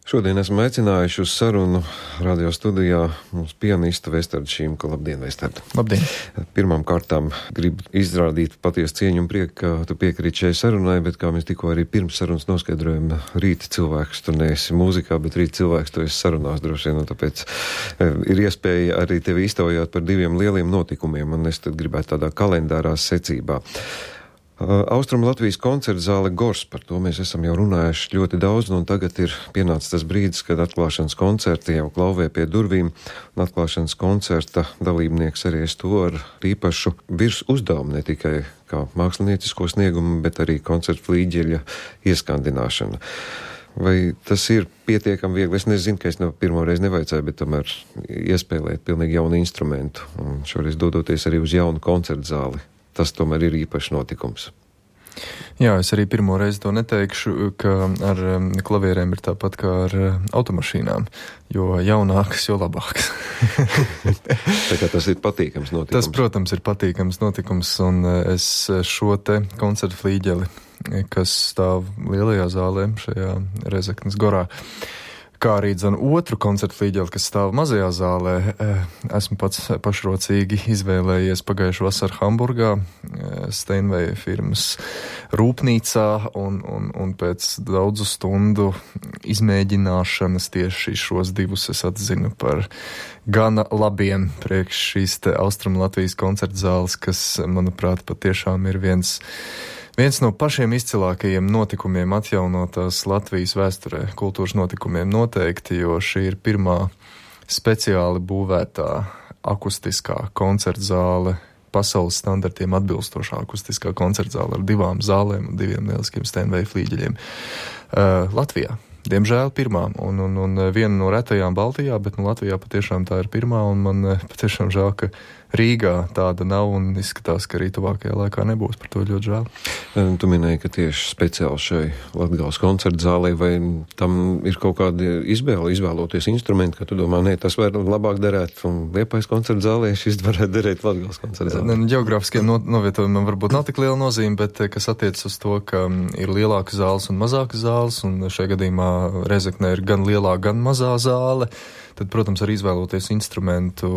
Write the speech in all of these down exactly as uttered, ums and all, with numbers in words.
Šodien esmu aicinājuši uz sarunu radio studijā mums pianistu Vestardu Šimku. Labdien, Vestarda! Labdien! Pirmām kārtām gribu izrādīt patiesu cieņu un prieku, ka tu piekrīt šai sarunai, bet kā mēs tikko arī pirms sarunas noskaidrojam, rīta cilvēks tu neesi mūzikā, bet rīta cilvēks tu esi sarunās droši vien, un tāpēc ir iespēja arī tevi iztaujāt par diviem lieliem notikumiem, un es tad gribētu tādā kalendārā secībā. Austrum Latvijas koncerta zāle Gors, par to mēs esam jau runājuši ļoti daudz, un tagad ir pienācis tas brīdis, kad atklāšanas koncerti jau klauvē pie durvīm, un atklāšanas koncerta dalībnieks arī es to ar īpašu virs uzdevumu, ne tikai kā māksliniecisko sniegumu, bet arī koncerta flīģeļa ieskandināšana. Vai tas ir pietiekami viegli? Es nezinu, ka es no pirmo reizi nevajadzēju, bet tomēr iespēlēt pilnīgi jaunu instrumentu, un šoreiz dodoties arī uz jaunu koncerta zāli. Tas tomēr ir īpašs notikums. Jā, es arī pirmo reizi to neteikšu, ka ar klavierēm ir tāpat kā ar automašīnām, jo jaunākas, jo labākas. Tā kā tas ir patīkams notikums. Tas, protams, ir patīkams notikums, un es šo te koncertu flīģeli, kas stāv lielajā zālē šajā Rezeknes Gorā, kā arī dzan otru koncertu flīģeli, kas stāv mazajā zālē, esmu pats pašrocīgi izvēlējies pagājušu vasaru Hamburgā, Steinveja firmas rūpnīcā, un, un, un pēc daudzu stundu izmēģināšanas tieši šos divus es atzinu par gana labiem priekš šīs te Austrum Latvijas koncerta zāles, kas, manuprāt, patiešām ir viens Viens no pašiem izcilākajiem notikumiem atjaunotās Latvijas vēsturē, kultūras notikumiem noteikti, jo šī ir pirmā speciāli būvētā akustiskā koncerta zāle, pasaules standartiem atbilstošā akustiskā koncerta zāle ar divām zālēm un diviem lieliskiem Steinveja flīģeļiem uh, Latvijā. Diemžēl pirmā, un, un, un viena no retajām Baltijā, bet nu Latvijā patiešām tā ir pirmā, un man patiešām žēl, ka Rīgā tāda nav, un izskatās, ka arī tuvākajā laikā nebūs, par to ļoti žēl. Tu minēji, ka tieši speciāli šai Latgales koncerta zālē, vai tam ir kaut kāda izvēle, izvēloties instrumenti, ka tu domā, nē, tas var labāk derēt, un Liepājas koncerta zālē šis varētu derēt Latgales koncerta zālē? Geogrāfiskiem no, novietojumiem varbūt nav tik liela nozīme, bet kas attiecas uz to, ka ir lielākas zāles un mazākas zāles, un šajā gadījumā Rezeknē ir gan lielā, gan mazā zāle, tad, protams, arī izvēloties instrumentu,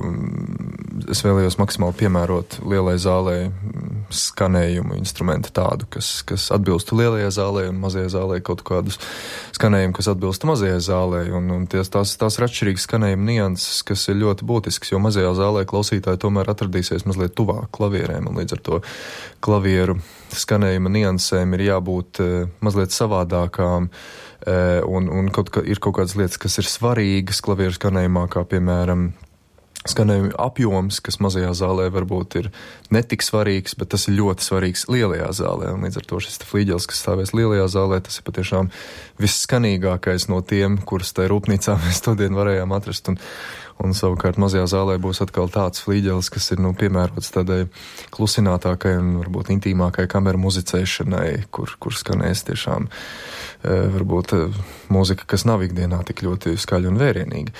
es vēlējos maksimāli piemērot lielai zālē skanējumu instrumentu tādu, kas, kas atbilstu lielajai zālē, un mazajai zālē kaut kādus skanējumu, kas atbilstu mazajai zālē, un, un ties, tās, tās ir atšķirīgas skanējuma nianses, kas ir ļoti būtisks, jo mazajā zālē klausītāji tomēr atradīsies mazliet tuvāk klavierēm, un līdz ar to klavieru skanējuma niansēm ir jābūt mazliet savādākām, un, un kaut, ir kaut kādas lietas, kas ir svarīgas klavieru skanējumā, kā piemēram skanējuma apjoms, kas mazajā zālē varbūt ir netik svarīgs, bet tas ir ļoti svarīgs lielajā zālē, un līdz ar to šis flīģelis, kas stāvēs lielajā zālē, tas ir patiešām visskanīgākais no tiem, kurus tai rūpnīcā mēs todien varējām atrast, un, un savukārt mazajā zālē būs atkal tāds flīģelis, kas ir, nu, piemērots tādai klusinātākai un varbūt intīmākai kameru muzicēšanai, kur, kur skanēs tiešām varbūt mūzika, kas nav ikdienā tik ļoti skaļa un vērienīga.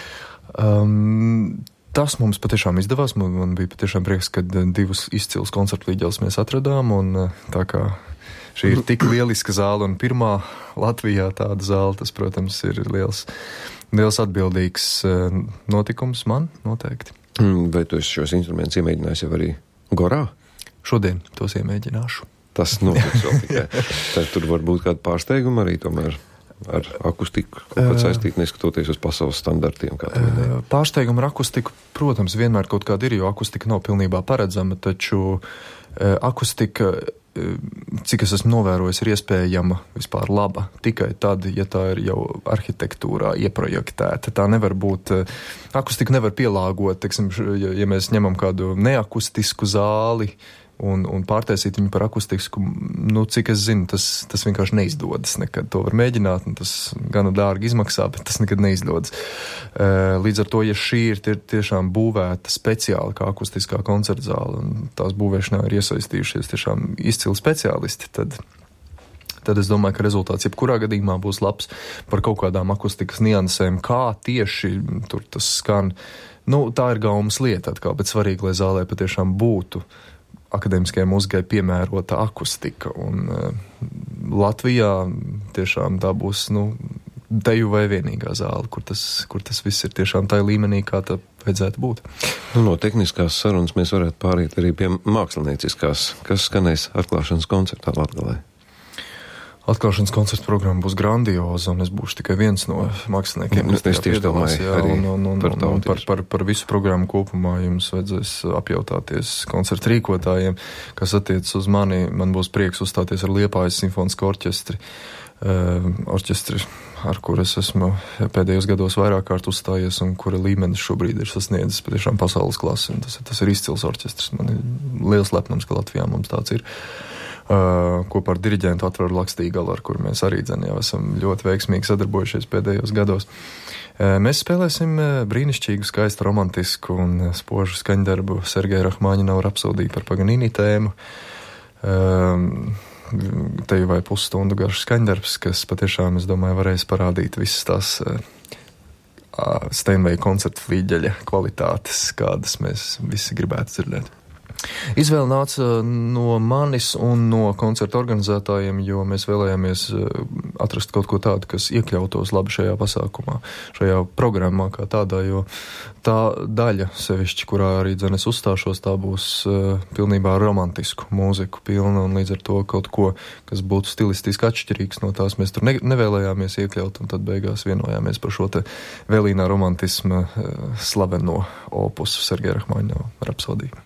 Um, Tas mums patiešām izdevās, man, man bija patiešām prieks, ka divus izcilus koncertu flīģeļus mēs atradām, un tā kā šī ir tik lieliska zāle un pirmā Latvijā tāda zāle, tas, protams, ir liels, liels atbildīgs notikums man noteikti. Vai tu šos instrumentus iemēģināsi jau arī Gorā? Šodien tos iemēģināšu. Tas notiks vēl tikai. Tad tur var būt kāda pārsteiguma arī tomēr ar akustiku, kaut kāds saistīt, neskatoties uz pasaules standartiem, kā tu minēji. Pārsteigumu ar akustiku, protams, vienmēr kaut kāda ir, jo akustika nav pilnībā paredzama, taču akustika, cik es esmu novērojis, ir iespējama vispār laba tikai tad, ja tā ir jau arhitektūrā ieprojektēta. Tā nevar būt, akustiku nevar pielāgot, teiksim, ja, ja mēs ņemam kādu neakustisku zāli, Un, un pārtaisīt viņu par akustisku, nu, cik es zinu, tas, tas vienkārši neizdodas nekad. To var mēģināt, un tas gana dārgi izmaksā, bet tas nekad neizdodas. Līdz ar to, ja šī ir tie, tiešām būvēta speciāli kā akustiskā koncerta zāle, un tās būvēšanā ir iesaistījušies tiešām izcili speciālisti, tad, tad es domāju, ka rezultāts jebkurā gadījumā būs labs. Par kaut kādām akustikas niansēm, kā tieši tur tas skan. Nu, tā ir gaumas lieta atkal, bet svarīgi, lai zālē patiešām būtu akadēmiskajai mūzikai piemērota akustika, un uh, Latvijā tiešām tā būs, nu, teju vai vienīgā zāle, kur tas, kur tas viss ir tiešām tā līmenī, kā tā vajadzētu būt. Nu, no tehniskās sarunas mēs varētu pārīt arī pie mākslinieciskās, kas skanēs atklāšanas koncertā Latgalē. Atklāšanas koncerta programma būs grandioza, un es būšu tikai viens no māksliniekiem, kas tajā piedalās. Jā, un, un, un, par, un par, par, par visu programmu kopumā jums vajadzēs apjautāties koncerta rīkotājiem, kas attiec uz mani. Man būs prieks uzstāties ar Liepājas simfonisko orķestri, uh, orķestri, ar kur es esmu pēdējos gados vairāk kārt uzstājies, un kura līmenis šobrīd ir sasniedzis patiešām pasaules klasi. Un tas, tas ir izcils orķestris. Man ir liels lepnums, ka Latvijā mums tāds ir. Uh, kopā ar diriģentu Atvaru Lakstīgalu, ar kuru mēs arī dzen jau esam ļoti veiksmīgi sadarbojušies pēdējos gados. Uh, mēs spēlēsim uh, brīnišķīgu, skaistu, romantisku un uh, spožu skaņdarbu Sergeja Rahmaņinova rapsodiju par Paganini tēmu. Uh, Teju vai pusstundu garš skaņdarbs, kas patiešām, es domāju, varēs parādīt visas tās uh, Steinveja koncerta flīģeļa kvalitātes, kādas mēs visi gribētu dzirdēt. Izvēle nāca no manis un no koncerta organizētājiem, jo mēs vēlējāmies atrast kaut ko tādu, kas iekļautos labi šajā pasākumā, šajā programmā kā tādā, jo tā daļa sevišķi, kurā arī dzenes uzstāšos, tā būs uh, pilnībā romantisku mūziku pilna, un līdz ar to kaut ko, kas būtu stilistiski atšķirīgs no tās, mēs tur ne- nevēlējāmies iekļaut, un tad beigās vienojāmies par šo te vēlīnā romantisma uh, slaveno opusu Sergeja Rahmaņinova rapsodiju.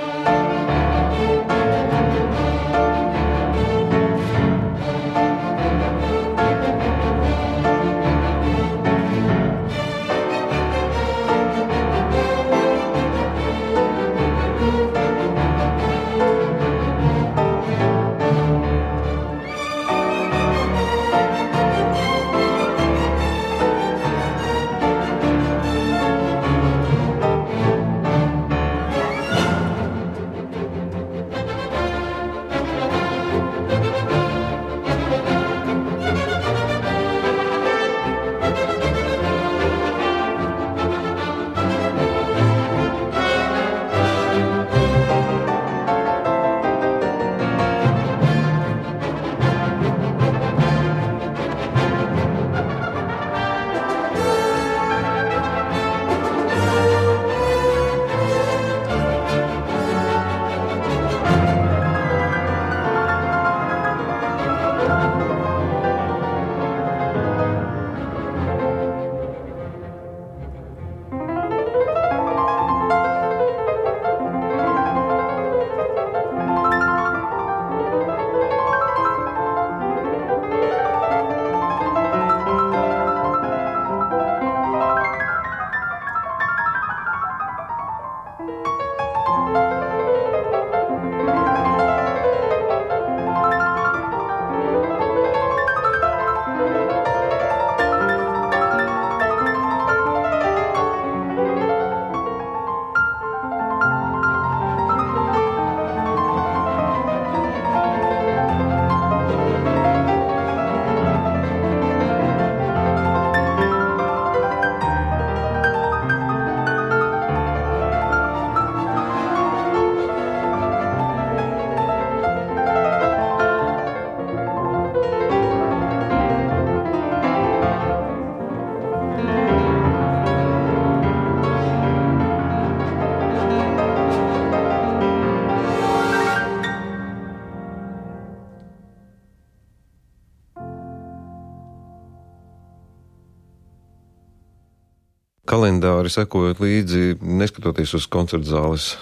Kalendāri sekojot līdzi, neskatoties uz koncerta zāles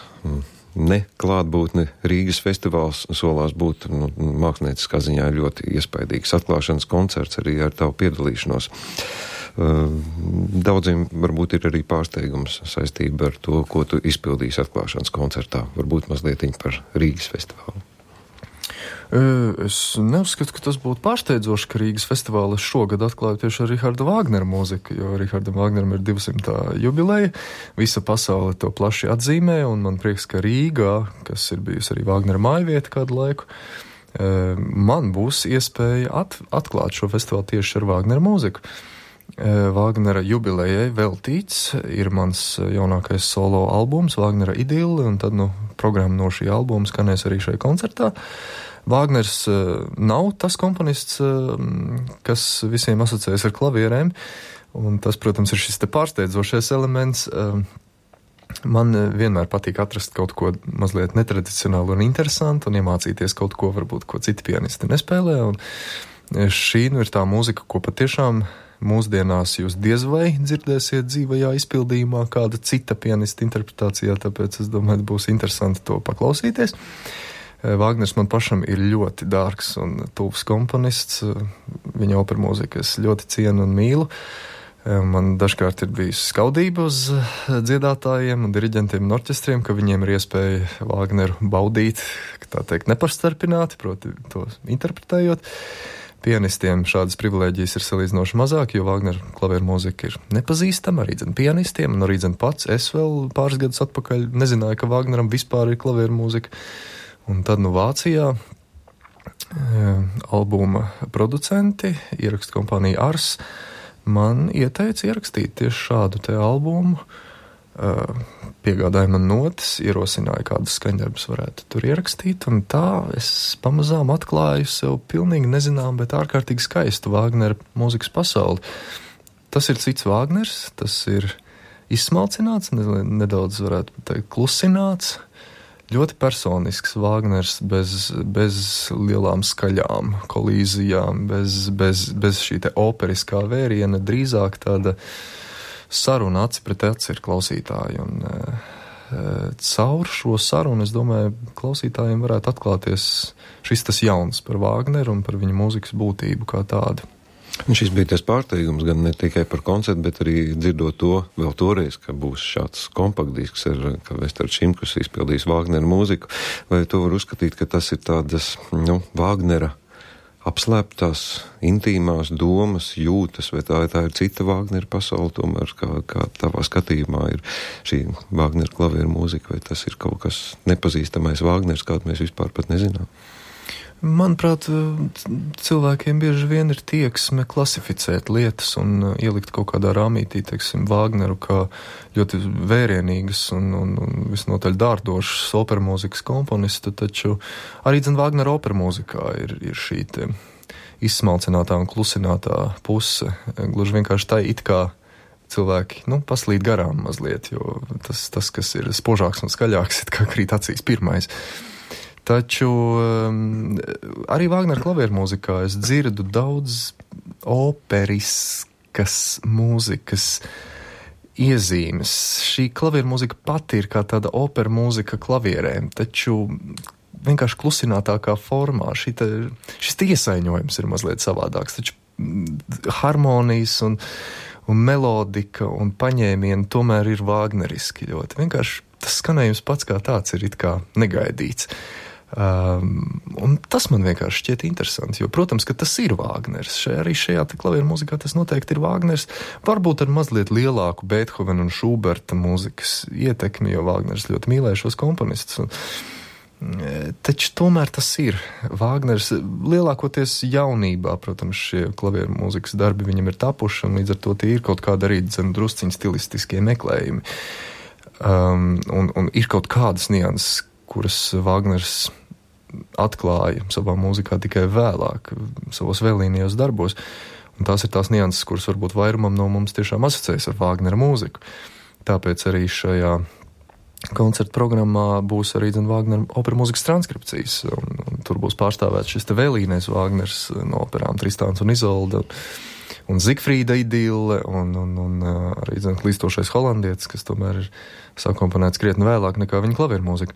ne klātbūtni, Rīgas festivāls solās būt nu, mākslinieckā ziņā ļoti iespaidīgs atklāšanas koncerts arī ar tavu piedalīšanos. Daudziem varbūt ir arī pārsteigums saistība ar to, ko tu izpildīsi atklāšanas koncertā. Varbūt mazliet par Rīgas festivālu. Es neuzskatu, ka tas būtu pārsteidzoši, ka Rīgas festivālis šogad atklāja tieši ar Riharda Vāgnera mūziku, jo Rihardam Vāgneram ir divsimtā jubileja, visa pasaule to plaši atzīmē, un man prieks, ka Rīgā, kas ir bijusi arī Vāgnera mājvieta kādu laiku, man būs iespēja at, atklāt šo festivālu tieši ar Vāgnera mūziku. Vāgnera jubilejai veltīts ir mans jaunākais solo albums Vāgnera Idille, un tad, nu, programma no šī albuma skanēs arī šajā koncertā. Vāgners nav tas komponists, kas visiem asociējas ar klavierēm, un tas, protams, ir šis te pārsteidzošais elements. Man vienmēr patīk atrast kaut ko mazliet netradicionālu un interesantu un iemācīties kaut ko, varbūt, ko citi pianisti nespēlē, un šī nu ir tā mūzika, ko patiešām mūsdienās jūs diez vai dzirdēsiet dzīvajā izpildījumā kāda cita pianista interpretācijā, tāpēc es domāju, būs interesanti to paklausīties. Vāgners man pašam ir ļoti dārgs un tuvs komponists. Viņa opera mūziku es ļoti cienu un mīlu. Man dažkārt ir bijusi skaudība uz dziedātājiem un diriģentiem un orķestriem, ka viņiem ir iespēja Vāgneru baudīt, tā teikt, neparstarpināti, proti to interpretējot. Pianistiem šādas privilēģijas ir salīdzinoši mazāk, jo Vāgneru klavieru mūzika ir nepazīstama arī dzen pianistiem, un arī dzen pats es vēl pāris gadus atpakaļ nezināju, ka Vāgneram vispār ir klavieru mūzika. Un tad nu Vācijā e, albuma producenti, ierakstu kompānija Ars, man ieteica ierakstīt tieši šādu te albumu, e, piegādāja man notis, ierosināja, kādas skaņdarbus varētu tur ierakstīt, un tā es pamazām atklāju sev pilnīgi nezinām, bet ārkārtīgi skaistu Vāgnera mūzikas pasauli. Tas ir cits Vāgners, tas ir izsmalcināts, nedaudz varētu teikt klusināts, ļoti personisks Vāgners bez, bez lielām skaļām kolīzijām, bez, bez, bez šī te operiskā vēriena, drīzāk tāda saruna aci pret aci ir klausītāji. Un, e, caur šo sarunu, es domāju, klausītājiem varētu atklāties šis tas jauns par Vāgneru un par viņa mūzikas būtību kā tādu. Un šis bija tas pārteikums gan ne tikai par koncertu, bet arī dzirdot to vēl toreiz, ka būs šāds kompaktdisks, ar, ka Vestards Šimkus izpildīs Vāgnera mūziku. Vai to var uzskatīt, ka tas ir tādas, nu, Vāgnera apslēptās, intīmās domas, jūtas, vai tā, tā ir cita Vāgnera pasaule, tomēr, kā, kā tavā skatījumā ir šī Vāgnera klavieru mūzika, vai tas ir kaut kas nepazīstamais Vāgners, kādu mēs vispār pat nezinām? Manuprāt, cilvēkiem bieži vien ir tieksme klasificēt lietas un ielikt kaut kādā rāmītī, teiksim, Vāgneru kā ļoti vērienīgas un, un, un visnotaļ dārdošas opera mūzikas komponistu, taču arī dzen Vāgnera opera mūzikā ir, ir šī te izsmalcinātā un klusinātā puse. Gluži vienkārši tā it kā cilvēki, nu, paslīd garām mazliet, jo tas, tas kas ir spožāks un skaļāks, it kā krīt acīs pirmais. Taču um, arī Vāgnera klavieru mūzikā es dzirdu daudz operiskas mūzikas iezīmes. Šī klavieru mūzika pati ir kā tāda opera mūzika klavierēm, taču vienkārši klusinātākā formā. Šita, šis iesaiņojums ir mazliet savādāks, taču harmonijas un, un melodika un paņēmieni tomēr ir vāgneriski ļoti. Vienkārši tas skanējums pats kā tāds ir it kā negaidīts. Um, un tas man vienkārši šķiet interesanti, jo, protams, ka tas ir Vāgners. Šajā, arī šajā te klavieru mūzikā tas noteikti ir Vāgners, varbūt ar mazliet lielāku Beethovena un Šuberta mūzikas ietekmi, jo Vāgners ļoti mīlēja šos komponistus. Un, taču tomēr tas ir Vāgners lielākoties jaunībā, protams, šie klavieru mūzikas darbi viņam ir tapuši, un līdz ar to tie ir kaut kāda arī dzen drusciņi stilistiskie meklējumi. Um, un, un ir kaut kādas nianses, kuras Vāgners atklāja savā mūzikā tikai vēlāk, savos vēlīnijos darbos. Un tās ir tās nianses, kuras varbūt vairumam no mums tiešām asociējas ar Vāgnera mūziku. Tāpēc arī šajā koncerta programmā būs arī dzen Vāgnera opera mūzikas transkripcijas. Un, un tur būs pārstāvēts šis te vēlīnais Vāgners no operām Tristāns un Izolda un, un Zigfrīda idille un, un, un arī dzen klīstošais holandietis, kas tomēr ir sakomponēts krietni vēlāk nekā viņa klavieru mūzika.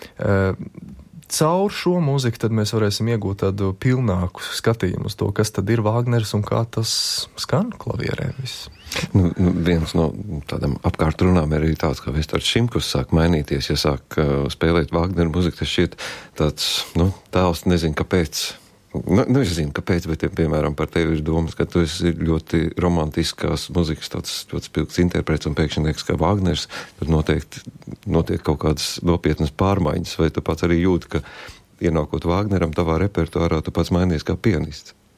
Caur šo mūziku tad mēs varēsim iegūt tādu pilnāku skatījumu uz to, kas tad ir Vāgners un kā tas skan klavierēm viss. Nu, nu, viens no tādām apkārt runām ir arī tāds, ka Vestards Šimkus sāk mainīties, ja sāk uh, spēlēt Vāgneru mūziku, tas šķiet tāds, nu, tēls, nezinu, kāpēc. Nu, nu, es zinu, kāpēc, bet, piemēram, par tevi ir domas, ka tu esi ļoti romantiskās muzikas tāds ļoti spilgts interprets un pēkšņi liekas, ka Vāgners, tad noteikti notiek kaut kādas nopietnas pārmaiņas, vai tu pats arī jūti, ka ienākot Vāgneram tavā repertuārā, tu pats mainies kā pianists?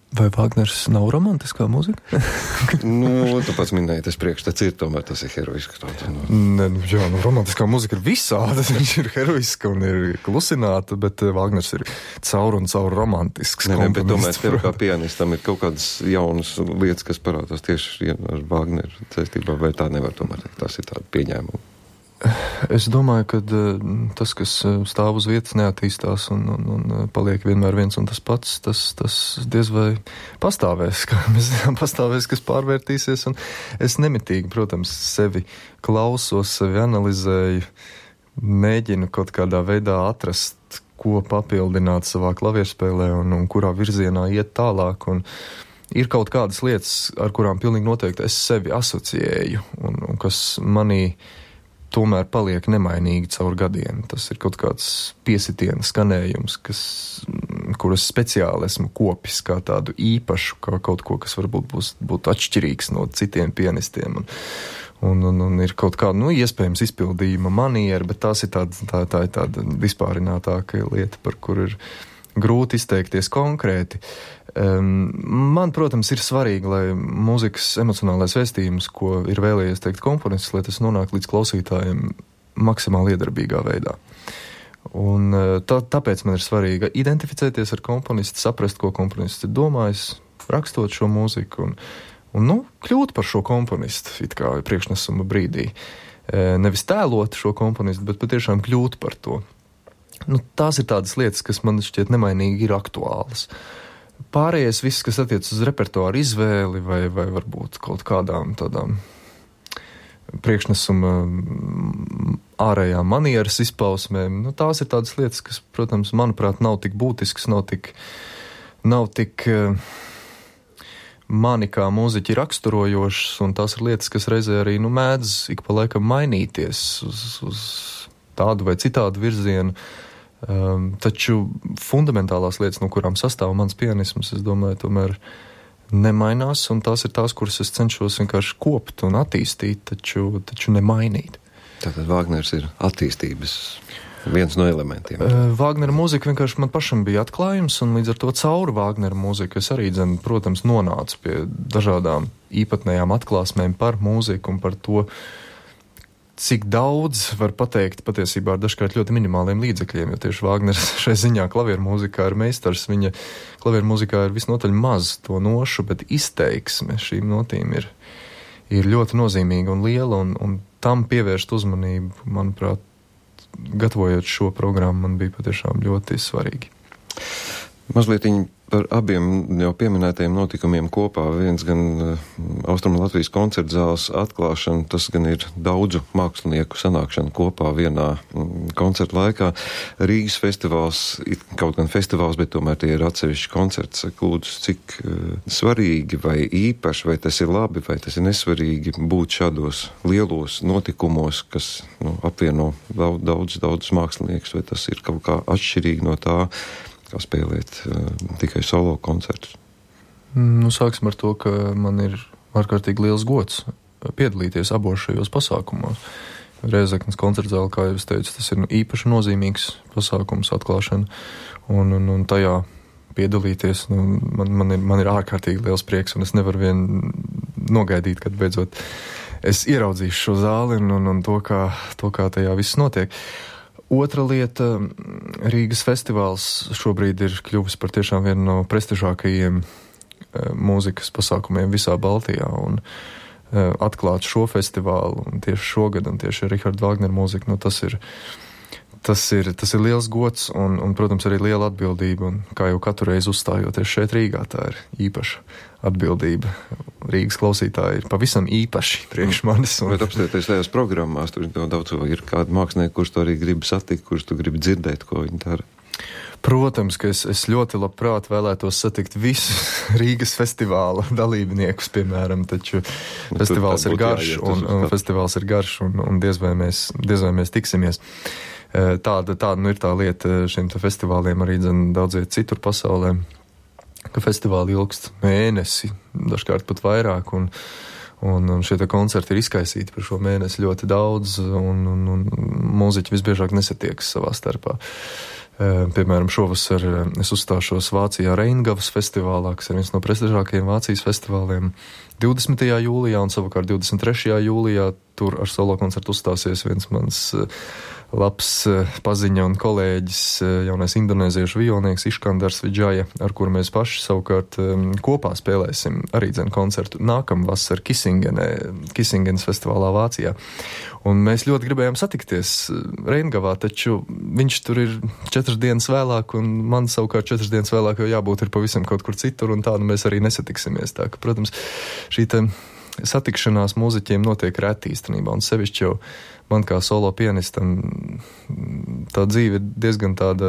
Vai Vāgners nav romantiskā mūzika? Nu, tu pats minēji, tas priekšstats ir, tomēr tas ir heroisks. Nu. Ne, nu, jā, nu, romantiskā mūzika ir visāda, viņš ir heroiska un ir klusināta, bet Vāgners ir caur un caur romantisks. Ne, ne, bet tomēr tev kā pianistam ir kaut kādas jaunas lietas, kas parādās tieši ar Vāgneru saistībā, vai tā nevar tomēr teikt, tas ir tāda pieņēmuma. Es domāju, ka tas, kas stāv uz vietas, neattīstās un, un, un paliek vienmēr viens un tas pats, tas, tas diez vai pastāvēs, kā mēs zinām, pastāvēs, kas pārvērtīsies, un es nemitīgi, protams, sevi klausos, sevi analizēju, mēģinu kaut kādā veidā atrast, ko papildināt savā klavierspēlē un, un kurā virzienā iet tālāk, un ir kaut kādas lietas, ar kurām pilnīgi noteikti es sevi asociēju, un, un kas manī tomēr paliek nemainīgi caur gadiem. Tas ir kaut kāds piesitiena skanējums, kas, kuras speciāli esmu kopis kā tādu īpašu, kā kaut ko, kas varbūt būs, būtu atšķirīgs no citiem pianistiem. Un, un, un, un ir kaut kāda, nu, iespējams izpildījuma maniera, bet tās ir tāda, tā, tā ir tāda vispārinātāka lieta, par kuru ir grūti izteikties konkrēti. Um, man, protams, ir svarīgi, lai mūzikas emocionālais vēstījums, ko ir vēlējies teikt komponists, lai tas nonāk līdz klausītājiem maksimāli iedarbīgā veidā. Un tā, tāpēc man ir svarīgi identificēties ar komponistu, saprast, ko komponists ir domājis, rakstot šo mūziku, un, un nu, kļūt par šo komponistu, it kā priekšnesuma brīdī. Nevis tēlot šo komponistu, bet patiešām kļūt par to. Nu, tās ir tādas lietas, kas man šķiet nemainīgi ir aktuālas. Pārējais viss, kas attiec uz repertuāru izvēli vai, vai varbūt kaut kādām tādām priekšnesuma ārējām manieras izpausmēm, nu, tās ir tādas lietas, kas, protams, manuprāt, nav tik būtiskas, nav tik, nav tik mani kā mūziķi raksturojošas, un tās ir lietas, kas reizē arī, nu, mēdz ik pa laikam mainīties uz, uz tādu vai citādu virzienu. Um, taču fundamentālās lietas, no kurām sastāv mans pianisms, es domāju, tomēr nemainās, un tās ir tās, kuras es cenšos vienkārši kopt un attīstīt, taču, taču nemainīt. Tātad Vāgners ir attīstības viens no elementiem. Uh, Vāgnera mūzika vienkārši man pašam bija atklājums, un līdz ar to cauri Vāgnera mūziku es arī, dzen, protams, nonācu pie dažādām īpatnējām atklāsmēm par mūziku un par to, cik daudz var pateikt patiesībā ar dažkārt ļoti minimāliem līdzekļiem, jo tieši Vāgners šai ziņā klavieru mūzikā ir meistars. Viņa klavieru mūzikā ir visnotaļ maz to nošu, bet izteiksme šīm notīm ir, ir ļoti nozīmīga un liela, un, un tam pievērst uzmanību, manuprāt, gatavojot šo programmu, man bija patiešām ļoti svarīgi. Mazlietiņ par abiem jau pieminētajiem notikumiem kopā. Viens gan uh, Austrumu Latvijas koncertzāles atklāšana, tas gan ir daudzu mākslinieku sanākšana kopā vienā mm, koncerta laikā. Rīgas festivāls, kaut gan festivāls, bet tomēr tie ir atsevišķi koncerts. Lūdzu, cik uh, svarīgi vai īpaši, vai tas ir labi, vai tas ir nesvarīgi būt šādos lielos notikumos, kas nu, apvieno daudz, daudz, daudz māksliniekus, vai tas ir kaut kā atšķirīgi no tā, kā spēlēt uh, tikai solo koncertus? Nu, sāksim ar to, ka man ir ārkārtīgi liels gods piedalīties abos šajos pasākumos. Rēzeknes koncertzāle, kā jau es teicu, tas ir nu, īpaši nozīmīgs pasākums, atklāšana, un, un, un tajā piedalīties, nu, man, man, ir, man ir ārkārtīgi liels prieks, un es nevaru vien nogaidīt, kad beidzot es ieraudzīšu šo zāli un, un, un to, kā, to, kā tajā viss notiek. Otra lieta, Rīgas festivāls šobrīd ir kļuvis par tiešām vienu no prestižākajiem e, mūzikas pasākumiem visā Baltijā, un e, atklāt šo festivālu, un tieši šogad, un tieši Richarda Vāgnera mūzika, nu tas ir, tas ir, tas ir liels gods, un, un, protams, arī liela atbildība, un kā jau katru reizi uzstājoties šeit Rīgā, tā ir īpaša atbildība. Rīgas klausītāji ir pavisam īpaši priekš manis. Un... Bet apstāties tajās programmās, tur daudz ir kādi mākslinieki, kurš to arī grib satikt, kurš tu gribi dzirdēt, ko viņi dara. Protams, ka es, es ļoti labprāt vēlētos satikt visus Rīgas festivāla dalībniekus, piemēram, taču nu, festivāls ir garš, jāiet, un, un festivāls ir garš, un, un diez vai mēs, diez vai mēs tiksimies. Tāda, tāda nu ir tā lieta šiem festivāliem arī dzen daudziet citur pasaulē, ka festivāli ilgst mēnesi, dažkārt pat vairāk, un, Un, un šie koncerti ir izkaisīti par šo mēnesi ļoti daudz, un, un, un mūziķi visbiežāk nesatiekas savā starpā. Piemēram, šovasar es uzstāšos Vācijā Reingavas festivālā, kas ir viens no prestižākajiem Vācijas festivāliem, divdesmitajā jūlijā, un savukārt divdesmit trešajā jūlijā tur ar solo koncertu uzstāsies viens mans labs paziņa un kolēģis, jaunais indonēziešu violnieks Iškandars Vidžaja, ar kuru mēs paši savukārt kopā spēlēsim arī dzen koncertu nākamvasar Kisingenē, Kisingenes festivālā Vācijā. Un mēs ļoti gribējām satikties Reingavā, taču viņš tur ir četras dienas vēlāk, un man savukārt četras dienas vēlāk jau jābūt ir pavisam kaut kur citur, un tādu mēs arī nesatiksimies. Tā ka, protams, šī te satikšanās mūziķiem notiek reti īstenībā, un sevišķi jau man kā solo pianistam tā dzīve ir diezgan tāda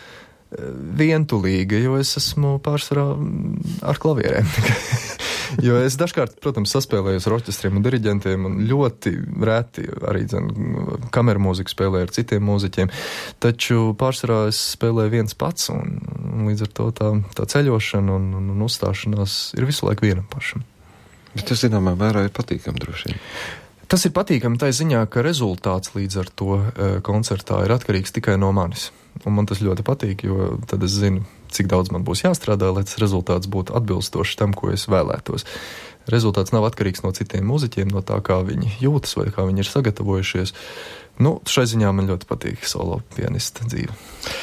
vientulīga, jo es esmu pārsvarā ar klavierēm. Jo es dažkārt, protams, saspēlējos ar orķestriem un diriģentiem, un ļoti reti arī dzen, kameru mūziku spēlēju ar citiem mūziķiem, taču pārsvarā es spēlēju viens pats, un, un līdz ar to tā, tā ceļošana un, un, un uzstāšanās ir visu laiku vienam pašam. Bet tas, zināmā mērā, ir patīkami droši vien. Tas ir patīkami tai ziņā, ka rezultāts līdz ar to e, koncertā ir atkarīgs tikai no manis. Un man tas ļoti patīk, jo tad es zinu, cik daudz man būs jāstrādā, lai tas rezultāts būtu atbilstošs tam, ko es vēlētos. Rezultāts nav atkarīgs no citiem mūziķiem, no tā, kā viņi jūtas vai kā viņi ir sagatavojušies. Nu, šai ziņā man ļoti patīk solo pianista dzīve.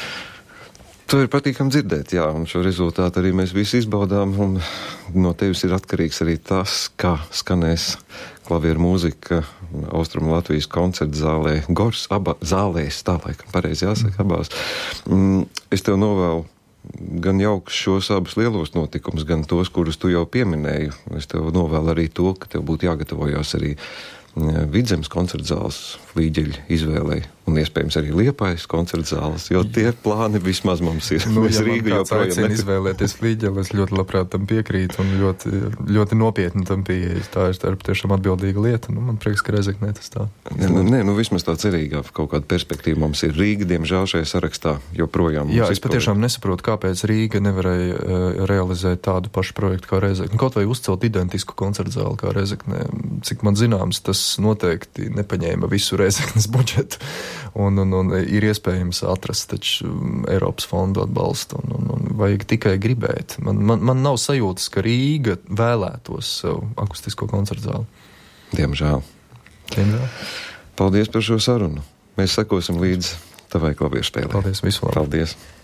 To ir patīkami dzirdēt, jā, un šo rezultātu arī mēs visi izbaudām, un no tevis ir atkarīgs arī tas, kā skanēs klavieru mūzika Austrumu Latvijas koncerta zālē, Gors, aba, zālēs, tā laikam pareizi jāsaka, abās. Es tev novēlu gan jauks šos abus lielos notikumus, gan tos, kurus tu jau pieminēji. Es tev novēlu arī to, ka tev būtu jāgatavojās arī Vidzemes koncerta zāles līģeļu izvēlei, un iespējams arī Liepājas koncerta zāles, jo tie plāni vismaz mums ir. Nu, Mēs ja Rīgu man kāds aicina joprojām izvēlēties līģeli, es ļoti labprāt tam piekrītu un ļoti, ļoti nopietni tam pieeju. Tā ir, tā ir tiešām atbildīga lieta, nu man prieks, ka Rezeknē tas tā. Nē, nē, nu vismaz tā cerīgā kaut kāda perspektīva mums ir. Rīga, diemžēl, šajā sarakstā joprojām. Jā, es patiešām nesaprotu, kāpēc Rīga nevarēja uh, realizēt tādu pašu projektu kā Rezekne. Kaut vai uzcelt identisku koncertu zāli kā Rezeknē. Cik man zināms, tas noteikti nepaņēma visu Rezeknes budžetu, un, un, un ir iespējams atrast taču Eiropas fondu atbalstu, un, un, un vajag tikai gribēt. Man, man, man nav sajūtas, ka Rīga vēlētos sev akustisko koncertu zāli. Diemžēl. Diemžēl. Paldies par šo sarunu. Mēs sekosim līdz tavai klavieru spēlē. Paldies, visu labu. Paldies.